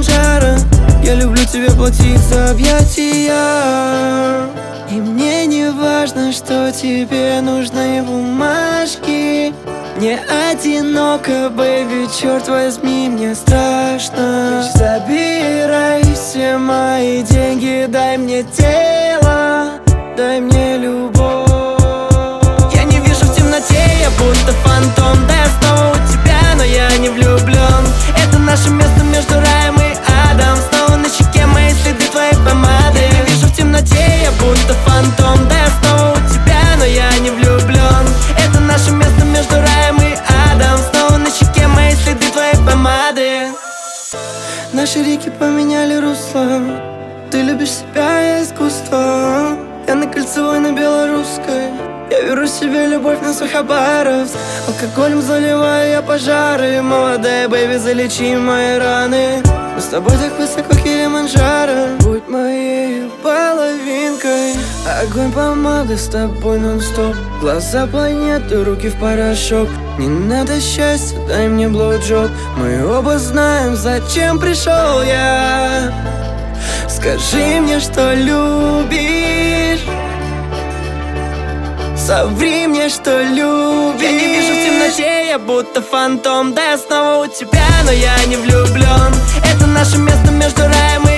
Килиманджаро. Я люблю тебя платить за объятия. И мне не важно, что тебе нужны бумажки. Мне одиноко, бэйби, черт возьми, мне страшно. Забирай все мои деньги, дай мне тело, дай мне любовь. Я не вижу в темноте, я будто фантом. Да, я снова у тебя, но я не влюблен. Это наше место между раем и адом. Снова на щеке мои следы твоей помады. Я не вижу в темноте, я будто фантом. Да, я снова у тебя, но я не влюблен. Это наше место между раем и адом. Снова на щеке мои следы твоей помады. Наши реки поменяли русло. Ты любишь себя, я искусство. Я на Кольцевой, на Белорусской. Я беру себе любовь на Сухобаровск. Алкоголем заливаю я пожары. Молодая бэйби, залечи мои раны. Мы с тобой так высоко, Килиманджаро. Будь моей половинкой. Огонь помады с тобой нон-стоп. Глаза планеты, руки в порошок. Не надо счастья, дай мне блоуджоп. Мы оба знаем, зачем пришел я. Скажи мне, что любишь. Соври мне, что любишь. Я не вижу в темноте, я будто фантом. Да, я снова у тебя, но я не влюблен. Это наше место между раем и